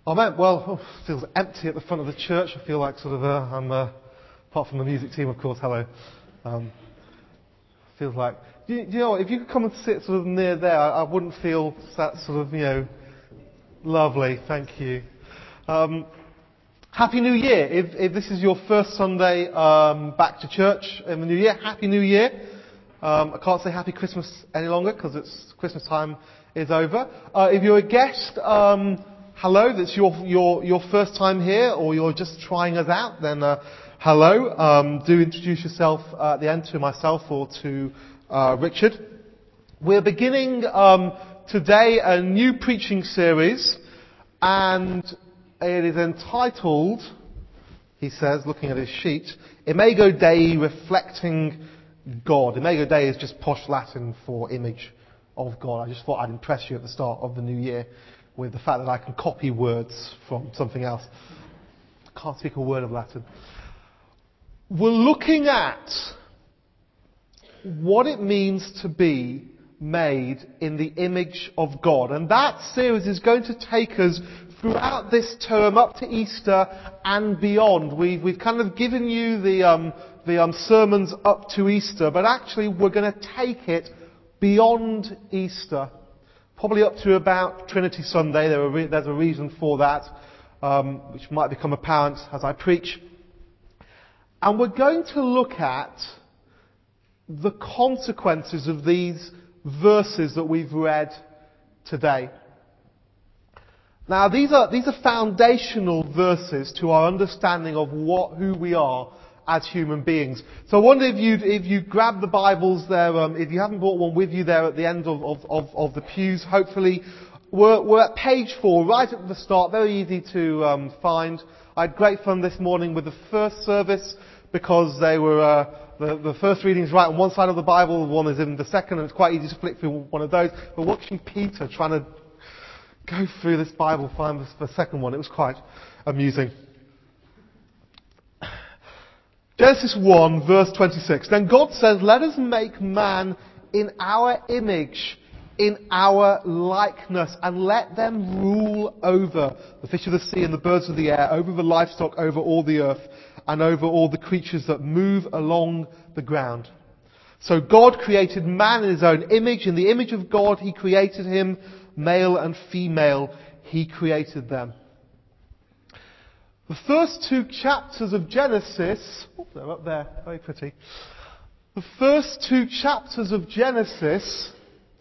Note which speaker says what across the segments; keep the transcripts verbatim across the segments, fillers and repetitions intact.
Speaker 1: Oh man, well, oh, it feels empty at the front of the church. I feel like sort of, uh, I'm, uh, apart from the music team, of course, hello. Um, feels like, do you, do you know what, if you could come and sit sort of near there, I, I wouldn't feel that sort of, you know, lovely, thank you. Um, Happy New Year. If, if this is your first Sunday um, back to church in the new year, Happy New Year. Um, I can't say Happy Christmas any longer because it's Christmas time is over. Uh, if you're a guest, um, hello, that's your, your, your first time here, or you're just trying us out, then uh, hello. Um, do introduce yourself uh, at the end to myself or to uh, Richard. We're beginning um, today a new preaching series, and it is entitled, he says, looking at his sheet, Imago Dei Reflecting God. Imago Dei is just posh Latin for image of God. I just thought I'd impress you at the start of the new year with the fact that I can copy words from something else. I can't speak a word of Latin. We're looking at what it means to be made in the image of God. And that series is going to take us throughout this term up to Easter and beyond. We've, we've kind of given you the, um, the um, sermons up to Easter, but actually we're going to take it beyond Easter. Probably up to about Trinity Sunday. There are re- there's a reason for that, um, which might become apparent as I preach. And we're going to look at the consequences of these verses that we've read today. Now, these are these are foundational verses to our understanding of what who we are as human beings. So I wonder if you if you grab the Bibles there, um, if you haven't brought one with you there at the end of of, of, of the pews, hopefully we're, we're at page four, right at the start, very easy to um, find. I had great fun this morning with the first service because they were. Uh, The, the first reading is right on one side of the Bible, one is in the second, and it's quite easy to flick through one of those. But watching Peter trying to go through this Bible, find the, the second one, it was quite amusing. Genesis one, verse twenty-six. Then God says, let us make man in our image, in our likeness, and let them rule over the fish of the sea and the birds of the air, over the livestock, over all the earth, and over all the creatures that move along the ground. So God created man in his own image. In the image of God he created him, male and female he created them. The first two chapters of Genesis, oh, they're up there, very pretty. The first two chapters of Genesis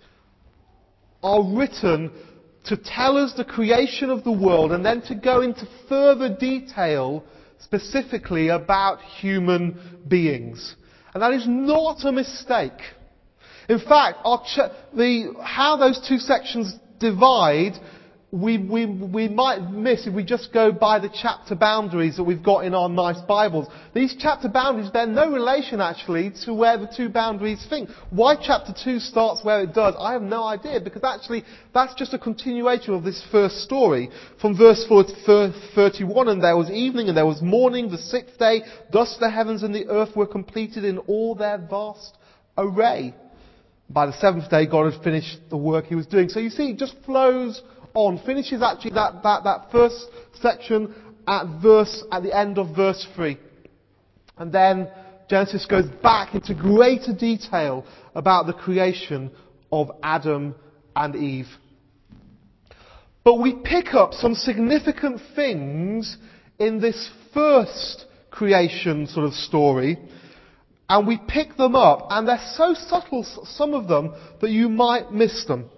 Speaker 1: are written to tell us the creation of the world and then to go into further detail specifically about human beings. And that is not a mistake. In fact, our ch- the, how those two sections divide, we, we, we might miss if we just go by the chapter boundaries that we've got in our nice Bibles. These chapter boundaries bear no relation actually to where the two boundaries think. Why chapter two starts where it does, I have no idea, because actually that's just a continuation of this first story. From verse thirty-one, and there was evening and there was morning, the sixth day, thus the heavens and the earth were completed in all their vast array. By the seventh day God had finished the work he was doing. So you see, it just flows on, finishes actually that, that, that first section at verse, at the end of verse three. And then Genesis goes back into greater detail about the creation of Adam and Eve. But we pick up some significant things in this first creation sort of story, and we pick them up, and they're so subtle, some of them, that you might miss them.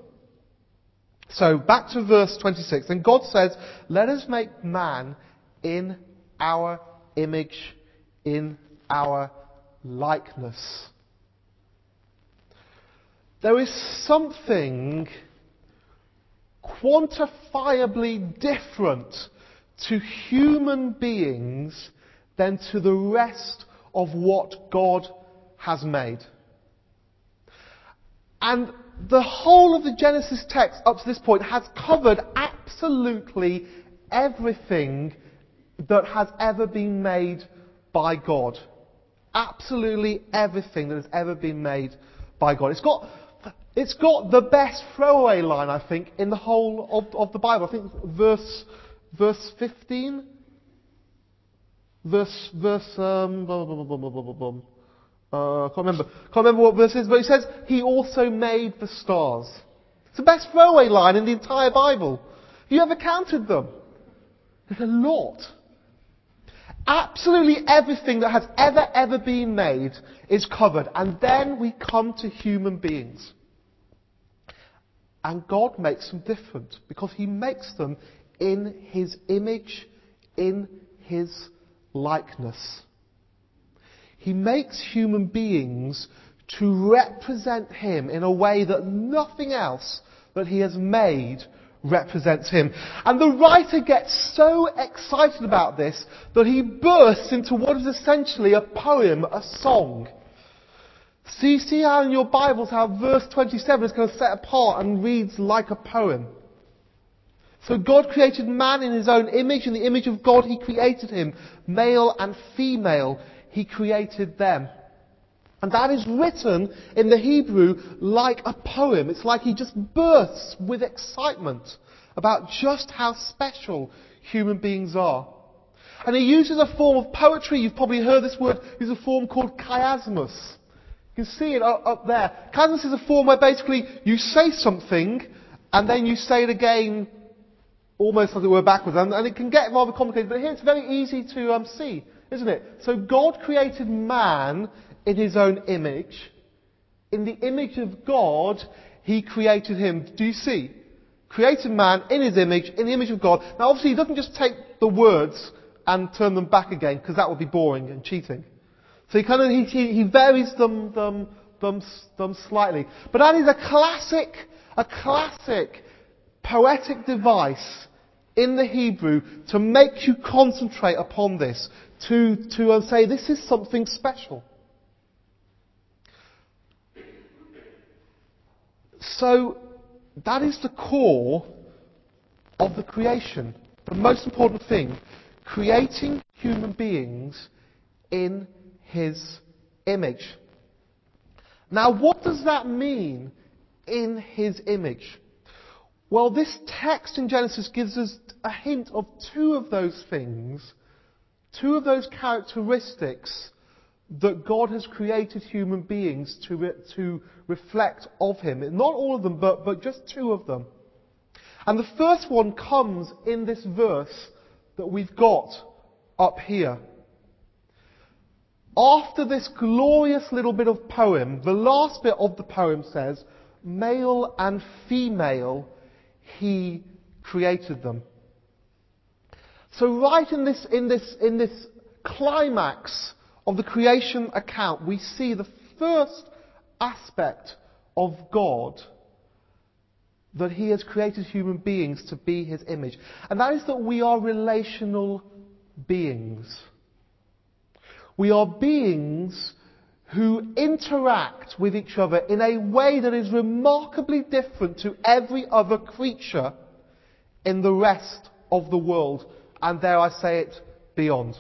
Speaker 1: So, back to verse twenty-six. And God says, let us make man in our image, in our likeness. There is something quantifiably different to human beings than to the rest of what God has made. And the whole of the Genesis text up to this point has covered absolutely everything that has ever been made by God. Absolutely everything that has ever been made by God. It's got, it's got the best throwaway line, I think, in the whole of, of the Bible. I think verse verse fifteen. Verse, verse, um, blah, blah, blah, blah, blah, blah, blah, blah. Uh, can't remember. Can't remember what verse it is, but it says, He also made the stars. It's the best throwaway line in the entire Bible. Have you ever counted them? There's a lot. Absolutely everything that has ever, ever been made is covered. And then we come to human beings. And God makes them different, because He makes them in His image, in His likeness. He makes human beings to represent Him in a way that nothing else that He has made represents Him. And the writer gets so excited about this that he bursts into what is essentially a poem, a song. See, see how in your Bibles how verse twenty-seven is kind of set apart and reads like a poem. So God created man in His own image. In the image of God He created him. Male and female He created them. And that is written in the Hebrew like a poem. It's like he just bursts with excitement about just how special human beings are. And he uses a form of poetry. You've probably heard this word. It's a form called chiasmus. You can see it up, up there. Chiasmus is a form where basically you say something and then you say it again almost as it were backwards. And, and it can get rather complicated. But here it's very easy to um, see, isn't it? So God created man in His own image. In the image of God, He created him. Do you see? Created man in His image, in the image of God. Now obviously He doesn't just take the words and turn them back again, because that would be boring and cheating. So he kind of, he, he, he varies them, them, them, them slightly. But that is a classic, a classic poetic device in the Hebrew to make you concentrate upon this. To, to uh, say this is something special. So, that is the core of the creation. The most important thing. Creating human beings in His image. Now, what does that mean, in His image? Well, this text in Genesis gives us a hint of two of those things, two of those characteristics that God has created human beings to, re- to reflect of Him. Not all of them, but, but just two of them. And the first one comes in this verse that we've got up here. After this glorious little bit of poem, the last bit of the poem says, male and female, He created them. So right in this, in this, in this climax of the creation account, we see the first aspect of God, that He has created human beings to be His image. And that is that we are relational beings. We are beings who interact with each other in a way that is remarkably different to every other creature in the rest of the world, and dare I say it, beyond.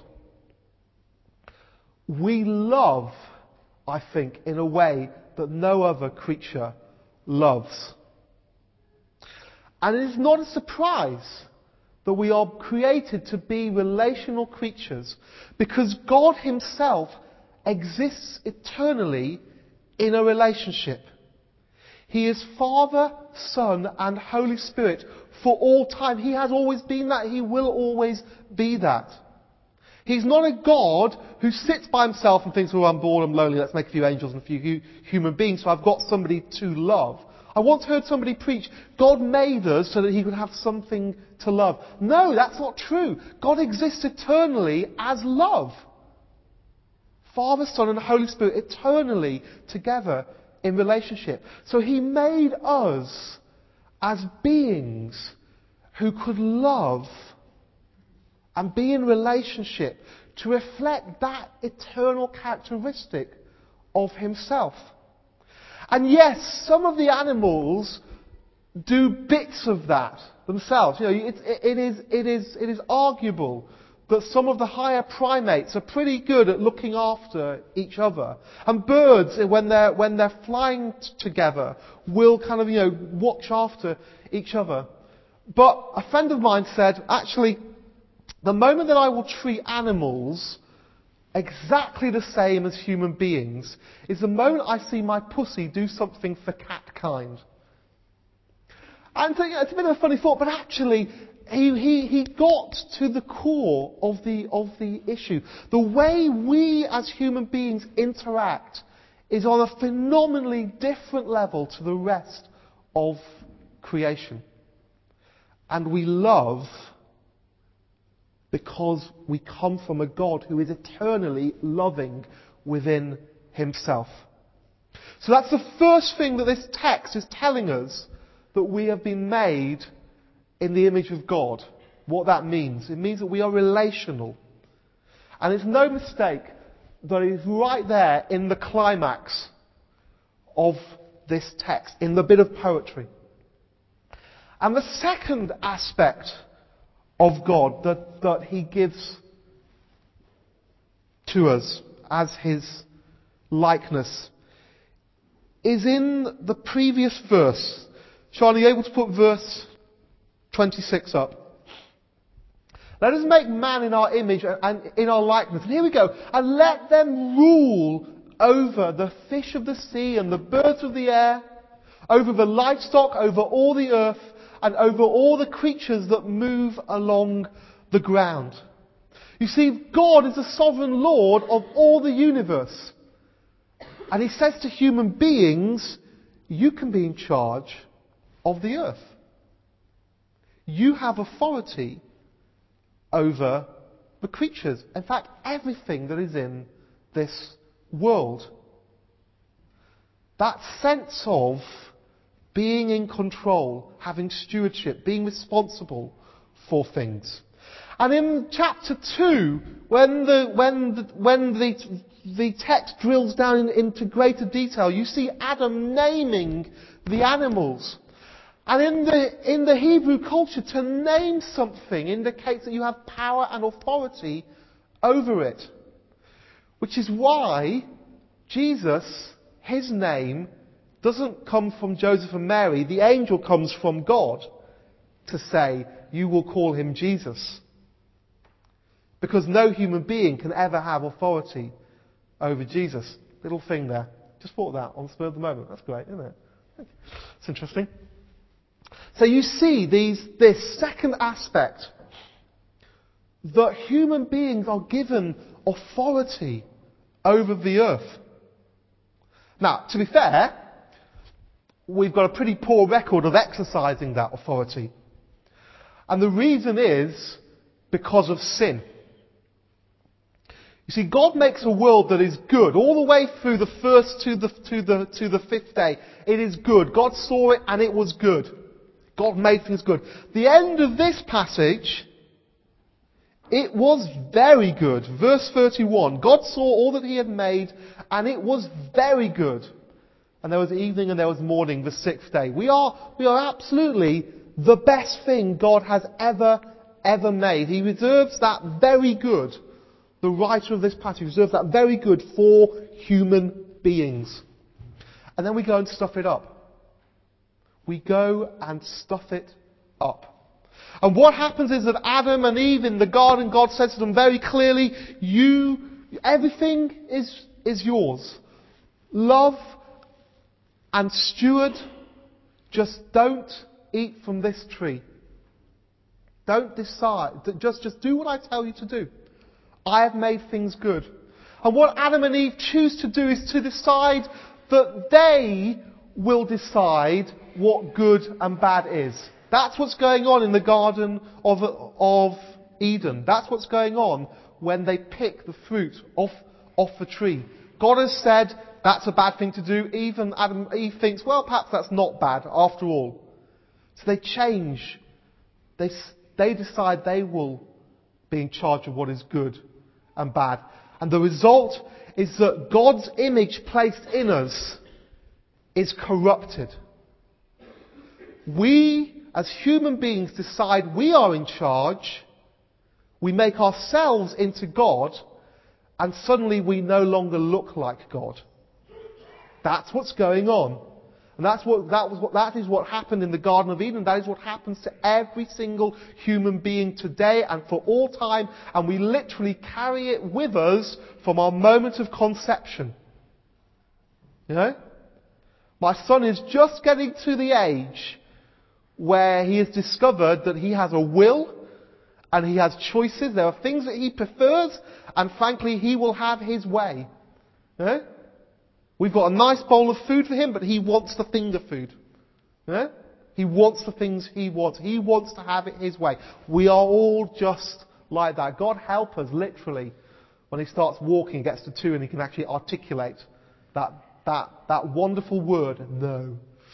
Speaker 1: We love, I think, in a way that no other creature loves. And it is not a surprise that we are created to be relational creatures, because God Himself exists eternally in a relationship. He is Father, Son, and Holy Spirit for all time. He has always been that. He will always be that. He's not a God who sits by Himself and thinks, oh, I'm bored, I'm lonely, let's make a few angels and a few hu- human beings so I've got somebody to love. I once heard somebody preach, God made us so that He could have something to love. No, that's not true. God exists eternally as love. Father, Son, and Holy Spirit eternally together in relationship. So He made us as beings who could love and be in relationship to reflect that eternal characteristic of Himself. And yes, some of the animals do bits of that themselves. You know, it, it, is, it, is, it is arguable that some of the higher primates are pretty good at looking after each other. And birds, when they're, when they're flying t- together, will kind of, you know, watch after each other. But a friend of mine said, actually, the moment that I will treat animals exactly the same as human beings is the moment I see my pussy do something for catkind. And so, yeah, it's a bit of a funny thought, but actually, he, he, he got to the core of the, of the issue. The way we as human beings interact is on a phenomenally different level to the rest of creation. And we love because we come from a God who is eternally loving within himself. So that's the first thing that this text is telling us, that we have been made in the image of God. What that means. It means that we are relational. And it's no mistake that it is right there in the climax of this text, in the bit of poetry. And the second aspect of God that, that he gives to us as his likeness is in the previous verse. Sean, are you able to put verse twenty-six up? Let us make man in our image and in our likeness. And here we go. And let them rule over the fish of the sea and the birds of the air, over the livestock, over all the earth, and over all the creatures that move along the ground. You see, God is the sovereign Lord of all the universe. And he says to human beings, you can be in charge of the earth. You have authority over the creatures. In fact, everything that is in this world. That sense of being in control, having stewardship, being responsible for things. And in chapter two, when the, when the, when the, the text drills down in, into greater detail, you see Adam naming the animals. And in the, in the Hebrew culture, to name something indicates that you have power and authority over it. Which is why Jesus, his name, doesn't come from Joseph and Mary. The angel comes from God to say, you will call him Jesus. Because no human being can ever have authority over Jesus. Little thing there. Just thought that on the spur of the moment. That's great, isn't it? It's interesting. So you see these, this second aspect, that human beings are given authority over the earth. Now, to be fair, we've got a pretty poor record of exercising that authority. And the reason is because of sin. You see, God makes a world that is good. All the way through the first to the, to the, to the fifth day, it is good. God saw it and it was good. God made things good. The end of this passage, it was very good. Verse thirty-one. God saw all that he had made and it was very good. And there was evening and there was morning, the sixth day. We are, we are absolutely the best thing God has ever, ever made. He reserves that very good. The writer of this passage reserves that very good for human beings. And then we go and stuff it up. We go and stuff it up. And what happens is that Adam and Eve in the garden, God says to them very clearly, you, everything is, is yours. Love and steward, just don't eat from this tree. Don't decide. Just, just do what I tell you to do. I have made things good. And what Adam and Eve choose to do is to decide that they will decide what good and bad is. That's what's going on in the Garden of, of Eden. That's what's going on when they pick the fruit off, off the tree. God has said that's a bad thing to do. Even Adam Eve thinks, well, perhaps that's not bad after all. So they change. They, they decide they will be in charge of what is good and bad. And the result is that God's image placed in us is corrupted. We, as human beings, decide we are in charge. We make ourselves into God, and suddenly we no longer look like God. That's what's going on. And that's what, that was what, that is what happened in the Garden of Eden. That is what happens to every single human being today and for all time. And we literally carry it with us from our moment of conception. You know? My son is just getting to the age where he has discovered that he has a will and he has choices. There are things that he prefers, and frankly, he will have his way. You know? We've got a nice bowl of food for him, but he wants the finger food. You know? He wants the things he wants. He wants to have it his way. We are all just like that. God help us, literally, when he starts walking, gets to two, and he can actually articulate that That, that wonderful word, no.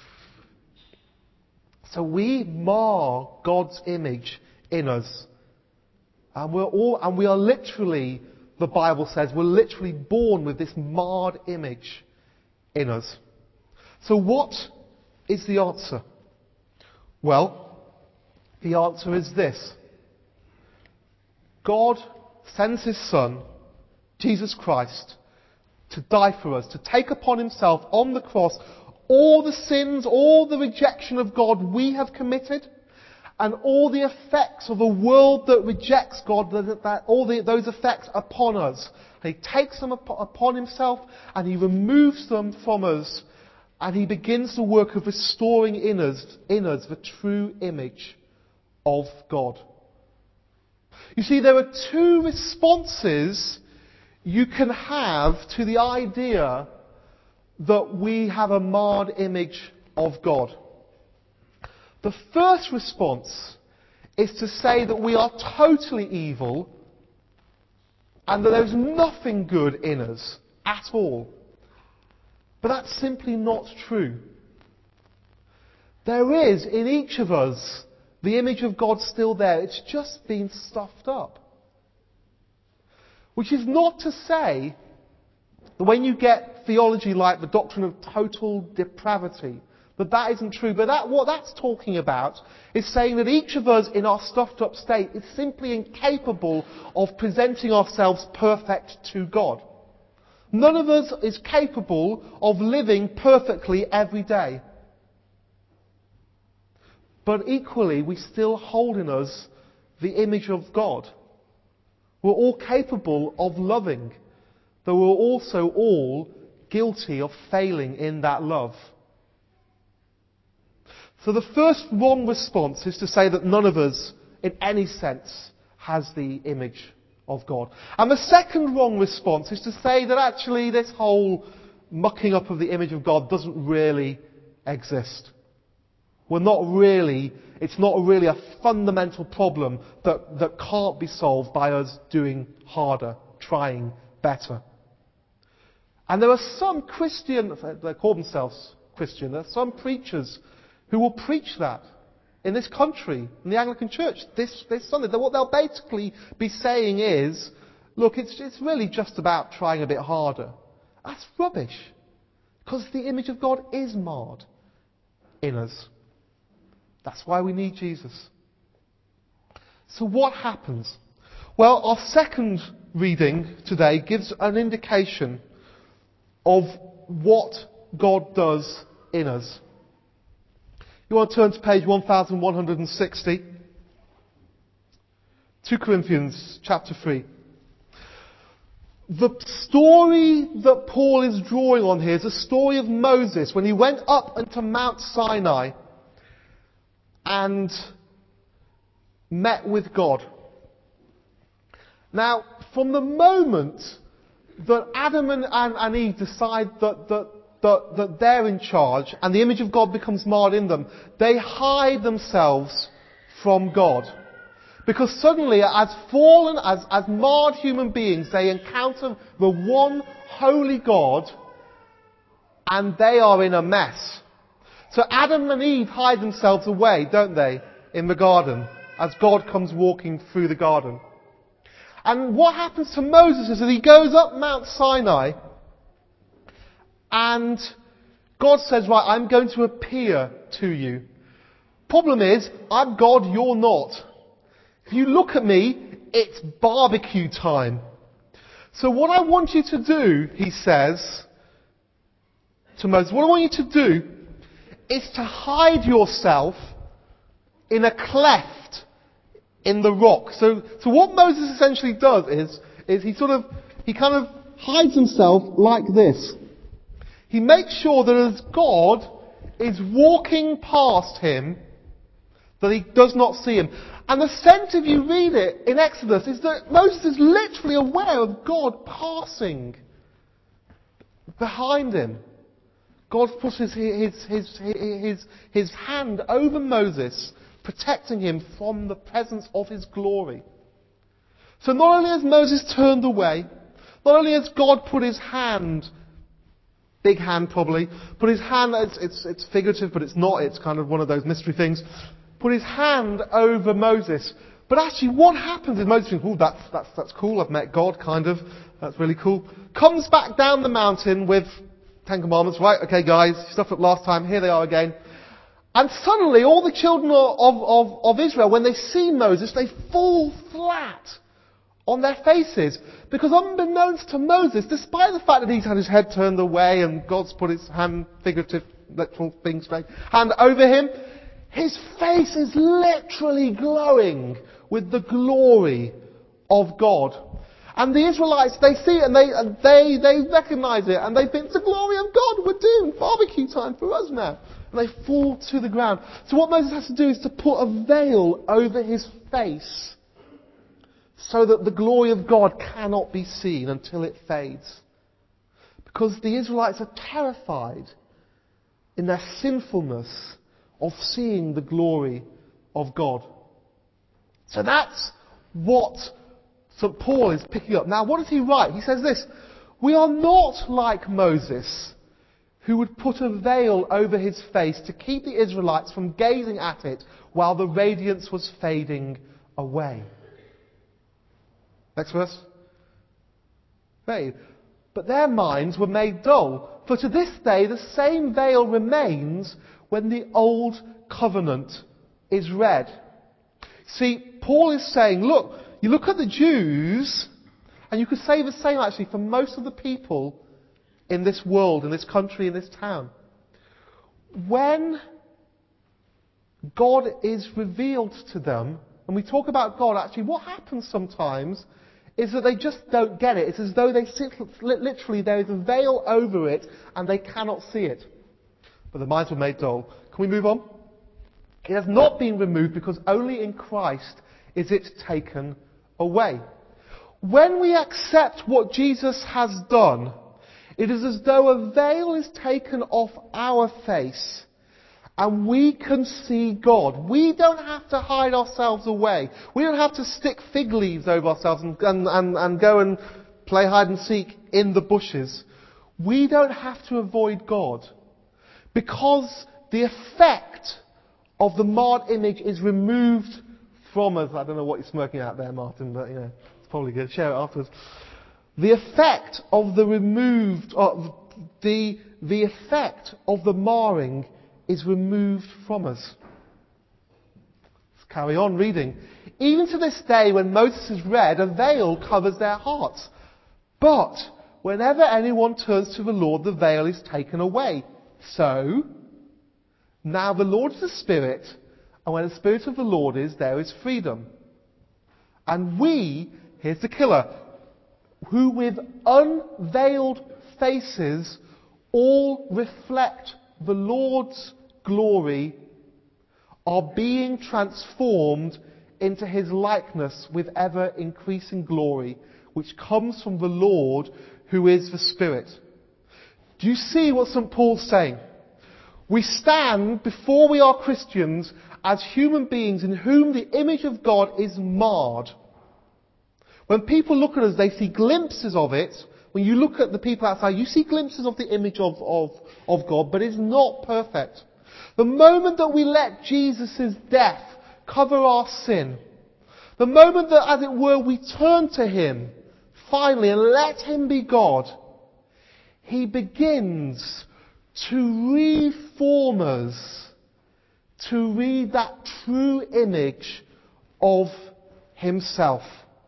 Speaker 1: So we mar God's image in us. And we're all, and we are literally, the Bible says, we're literally born with this marred image in us. So what is the answer? Well, the answer is this. God sends his Son, Jesus Christ, to die for us, to take upon himself on the cross all the sins, all the rejection of God we have committed, and all the effects of a world that rejects God, that, that all the, those effects upon us. And he takes them up, upon himself, and he removes them from us, and he begins the work of restoring in us, in us the true image of God. You see, there are two responses you can have to the idea that we have a marred image of God. The first response is to say that we are totally evil and that there's nothing good in us at all. But that's simply not true. There is in each of us the image of God still there. It's just been stuffed up. Which is not to say that when you get theology like the doctrine of total depravity, that that isn't true. But that, what that's talking about is saying that each of us in our stuffed up state is simply incapable of presenting ourselves perfect to God. None of us is capable of living perfectly every day. But equally, we still hold in us the image of God. We're all capable of loving, though we're also all guilty of failing in that love. So the first wrong response is to say that none of us, in any sense, has the image of God. And the second wrong response is to say that actually this whole mucking up of the image of God doesn't really exist. We're not really, it's not really a fundamental problem that, that can't be solved by us doing harder, trying better. And there are some Christian, they call themselves Christian, there are some preachers who will preach that in this country, in the Anglican Church, this, this Sunday. What they'll basically be saying is, look, it's, it's really just about trying a bit harder. That's rubbish. Because the image of God is marred in us. That's why we need Jesus. So what happens? Well, our second reading today gives an indication of what God does in us. You want to turn to page one thousand one hundred sixty. Second Corinthians chapter three. The story that Paul is drawing on here is a story of Moses when he went up into Mount Sinai and met with God. Now, from the moment that Adam and, and, and Eve decide that, that, that, that they're in charge and the image of God becomes marred in them, they hide themselves from God. Because suddenly, as fallen, as, as marred human beings, they encounter the one holy God and they are in a mess. So Adam and Eve hide themselves away, don't they, in the garden, as God comes walking through the garden. And what happens to Moses is that he goes up Mount Sinai and God says, right, I'm going to appear to you. Problem is, I'm God, you're not. If you look at me, it's barbecue time. So what I want you to do, he says to Moses, what I want you to do is to hide yourself in a cleft in the rock. So, so what Moses essentially does is, is he sort of, he kind of hides himself like this. He makes sure that as God is walking past him, that he does not see him. And the sense, if you read it in Exodus, is that Moses is literally aware of God passing behind him. God puts his, his, his, his, his hand over Moses, protecting him from the presence of his glory. So not only has Moses turned away, not only has God put his hand, big hand probably, put his hand, it's, it's, it's figurative but it's not, it's kind of one of those mystery things, put his hand over Moses. But actually what happens is Moses thinks, oh, that's, that's, that's cool, I've met God, kind of, that's really cool. Comes back down the mountain with Ten Commandments, right, okay guys, stuff up last time, here they are again. And suddenly all the children of, of, of Israel, when they see Moses, they fall flat on their faces. Because unbeknownst to Moses, despite the fact that he's had his head turned away and God's put his hand, figurative, literal thing straight, hand over him, his face is literally glowing with the glory of God. And the Israelites, they see it and they, and they, they recognize it and they think, it's the glory of God, we're doomed, barbecue time for us now. And they fall to the ground. So what Moses has to do is to put a veil over his face so that the glory of God cannot be seen until it fades. Because the Israelites are terrified in their sinfulness of seeing the glory of God. So that's what Saint Paul is picking up. Now what does he write? He says this, we are not like Moses, who would put a veil over his face to keep the Israelites from gazing at it while the radiance was fading away. Next verse. Fade. But their minds were made dull, for to this day the same veil remains when the old covenant is read. See, Paul is saying, look, you look at the Jews, and you could say the same actually for most of the people in this world, in this country, in this town. When God is revealed to them, and we talk about God, actually what happens sometimes is that they just don't get it. It's as though they sit, literally there is a veil over it and they cannot see it. But their minds were made dull. Can we move on? It has not been removed because only in Christ is it taken away. When we accept what Jesus has done, it is as though a veil is taken off our face and we can see God. We don't have to hide ourselves away. We don't have to stick fig leaves over ourselves and, and, and, and go and play hide and seek in the bushes. We don't have to avoid God because the effect of the marred image is removed from us. I don't know what you're smirking at there, Martin, but you know, it's probably good. Share it afterwards. The effect of the removed, of the, the effect of the marring is removed from us. Let's carry on reading. Even to this day, when Moses is read, a veil covers their hearts. But whenever anyone turns to the Lord, the veil is taken away. So, now the Lord is the Spirit, and where the Spirit of the Lord is, there is freedom. And we, here's the killer, who with unveiled faces all reflect the Lord's glory, are being transformed into his likeness with ever increasing glory, which comes from the Lord who is the Spirit. Do you see what Saint Paul's saying? We stand before we are Christians as human beings in whom the image of God is marred. When people look at us, they see glimpses of it. When you look at the people outside, you see glimpses of the image of, of, of God, but it's not perfect. The moment that we let Jesus' death cover our sin, the moment that, as it were, we turn to him, finally, and let him be God, he begins to reform us, to read that true image of himself.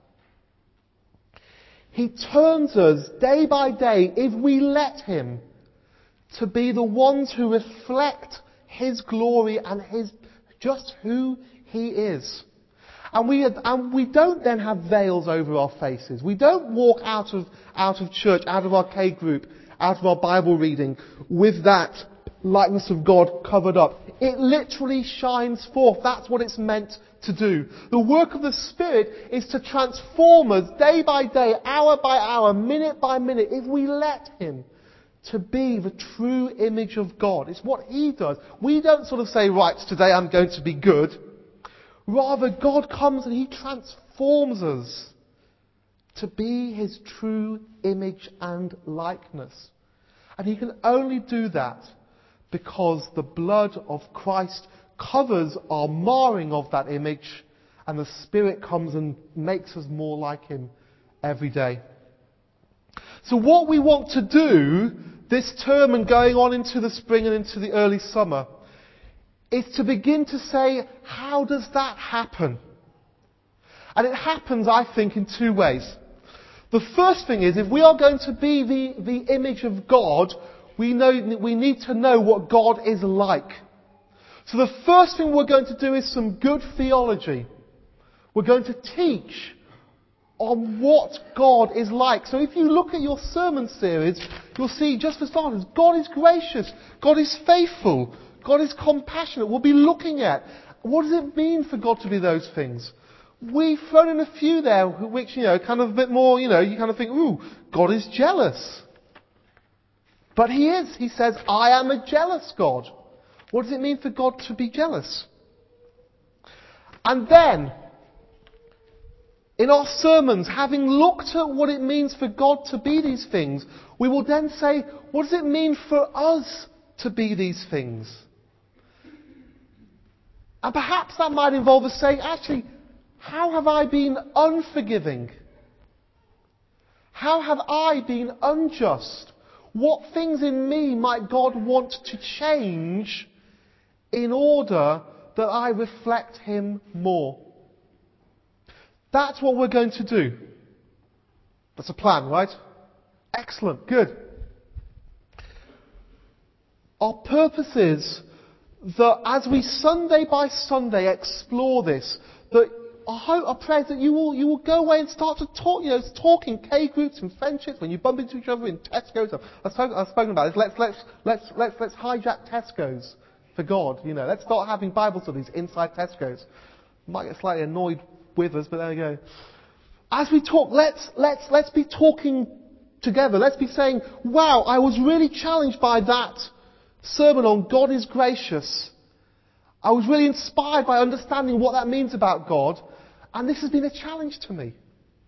Speaker 1: He turns us day by day, if we let him, to be the ones who reflect His glory and His, just who He is. And we, and we don't then have veils over our faces. We don't walk out of, out of church, out of our K group, out of our Bible reading with that likeness of God covered up. It literally shines forth. That's what it's meant to do. The work of the Spirit is to transform us day by day, hour by hour, minute by minute, if we let Him, to be the true image of God. It's what He does. We don't sort of say, right, today I'm going to be good. Rather, God comes and He transforms us to be His true image and likeness. And He can only do that because the blood of Christ covers our marring of that image, and the Spirit comes and makes us more like Him every day. So what we want to do this term and going on into the spring and into the early summer is to begin to say, how does that happen? And it happens, I think, in two ways. The first thing is, if we are going to be the, the image of God, we know, we need to know what God is like. So the first thing we're going to do is some good theology. We're going to teach on what God is like. So if you look at your sermon series, you'll see, just for starters, God is gracious. God is faithful. God is compassionate. We'll be looking at, what does it mean for God to be those things? We've thrown in a few there, which, you know, kind of a bit more, you know, you kind of think, ooh, God is jealous. But He is. He says, I am a jealous God. What does it mean for God to be jealous? And then, in our sermons, having looked at what it means for God to be these things, we will then say, what does it mean for us to be these things? And perhaps that might involve us saying, actually, how have I been unforgiving? How have I been unjust? What things in me might God want to change in order that I reflect Him more? That's what we're going to do. That's a plan, right? Excellent. Good. Our purpose is that as we Sunday by Sunday explore this, that our hope, our prayer is that you will, you will go away and start to talk, you know, talk in K groups and friendships when you bump into each other in Tesco's. I've spoken, I've spoken about this. Let's, let's, let's, let's, let's hijack Tesco's for God. You know, let's start having Bible studies inside Tesco's. Might get slightly annoyed with us, but there we go. As we talk, let's, let's, let's be talking together. Let's be saying, wow, I was really challenged by that sermon on God is gracious. I was really inspired by understanding what that means about God, and this has been a challenge to me.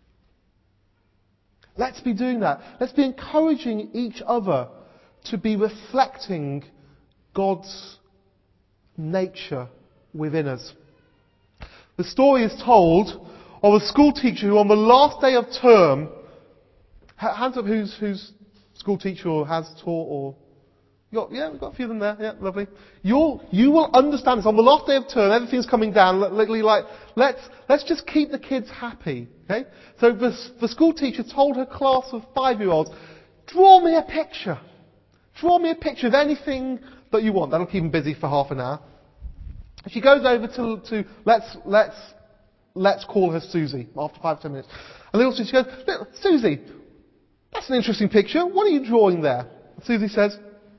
Speaker 1: Let's be doing that. Let's be encouraging each other to be reflecting God's nature within us. The story is told of a school teacher who on the last day of term, hands up who's, who's school teacher or has taught or, you got, yeah, we've got a few of them there, yeah, lovely. You'll, you will understand this. On the last day of term, everything's coming down, literally like, let's, let's just keep the kids happy, okay? So the, the school teacher told her class of five-year-olds, draw me a picture. Draw me a picture of anything that you want. That'll keep them busy for half an hour. She goes over to, to let's, let's, let's call her Susie after five, ten minutes. And little Susie goes, Susie, that's an interesting picture. What are you drawing there? And Susie says,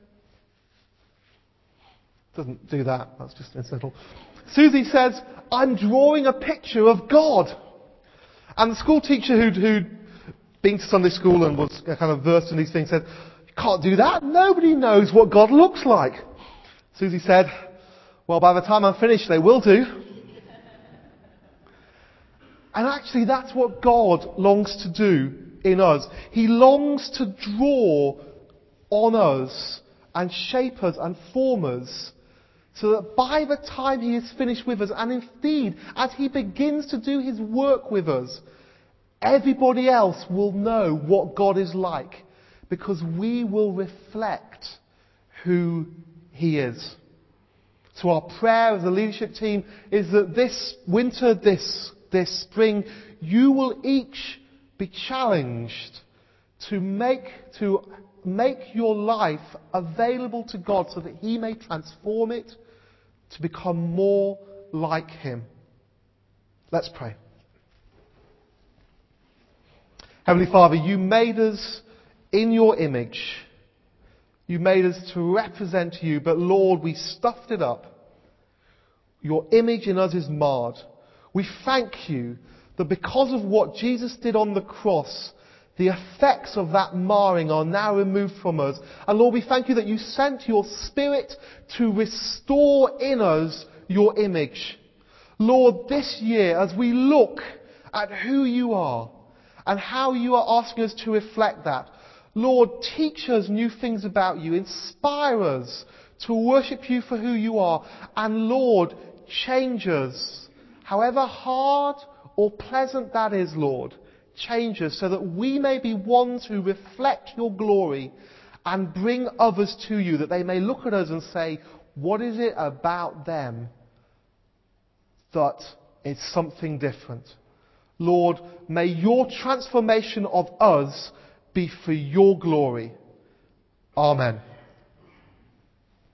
Speaker 1: doesn't do that. That's just incidental. Susie says, I'm drawing a picture of God. And the school teacher who'd, who'd been to Sunday school and was kind of versed in these things said, you can't do that. Nobody knows what God looks like. Susie said, well, by the time I'm finished, they will do. And actually, that's what God longs to do in us. He longs to draw on us and shape us and form us so that by the time He is finished with us, and indeed, as He begins to do His work with us, everybody else will know what God is like because we will reflect who He is. So our prayer as a leadership team is that this winter, this, this spring, you will each be challenged to make, to make your life available to God so that He may transform it to become more like Him. Let's pray. Heavenly Father, you made us in your image. You made us to represent you, but Lord, we stuffed it up. Your image in us is marred. We thank you that because of what Jesus did on the cross, the effects of that marring are now removed from us. And Lord, we thank you that you sent your Spirit to restore in us your image. Lord, this year, as we look at who you are and how you are asking us to reflect that, Lord, teach us new things about you. Inspire us to worship you for who you are. And Lord, change us. However hard or pleasant that is, Lord, change us so that we may be ones who reflect your glory and bring others to you, that they may look at us and say, what is it about them that is something different? Lord, may your transformation of us be for your glory. Amen.